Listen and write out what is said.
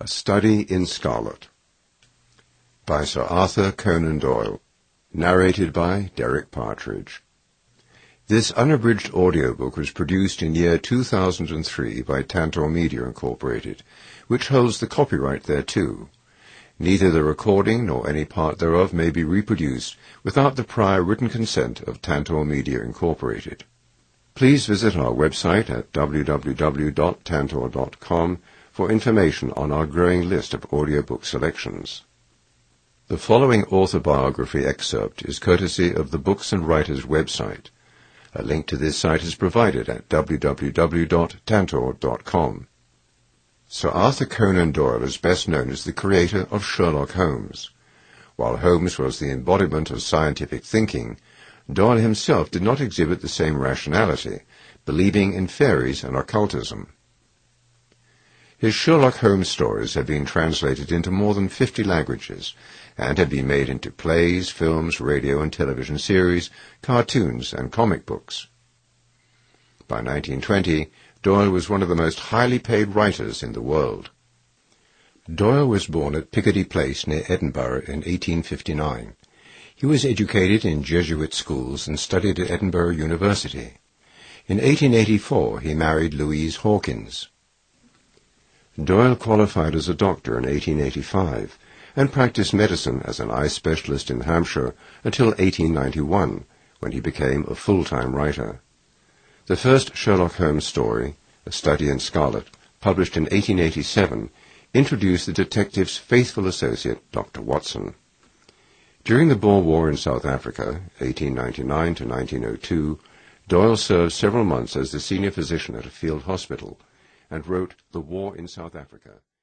A Study in Scarlet by Sir Arthur Conan Doyle, narrated by Derek Partridge. This unabridged audiobook was produced in year 2003 by Tantor Media Incorporated, which holds the copyright thereto. Neither the recording nor any part thereof may be reproduced without the prior written consent of Tantor Media Incorporated. Please visit our website at www.tantor.com for information on our growing list of audiobook selections. The following author biography excerpt is courtesy of the Books and Writers website. A link to this site is provided at www.tantor.com. Sir Arthur Conan Doyle is best known as the creator of Sherlock Holmes. While Holmes was the embodiment of scientific thinking, Doyle himself did not exhibit the same rationality, believing in fairies and occultism. His Sherlock Holmes stories have been translated into more than 50 languages and have been made into plays, films, radio and television series, cartoons and comic books. By 1920, Doyle was one of the most highly paid writers in the world. Doyle was born at Piccadilly Place near Edinburgh in 1859. He was educated in Jesuit schools and studied at Edinburgh University. In 1884, he married Louise Hawkins. Doyle qualified as a doctor in 1885 and practiced medicine as an eye specialist in Hampshire until 1891, when he became a full-time writer. The first Sherlock Holmes story, A Study in Scarlet, published in 1887, introduced the detective's faithful associate, Dr. Watson. During the Boer War in South Africa, 1899 to 1902, Doyle served several months as the senior physician at a field hospital and wrote The War in South Africa.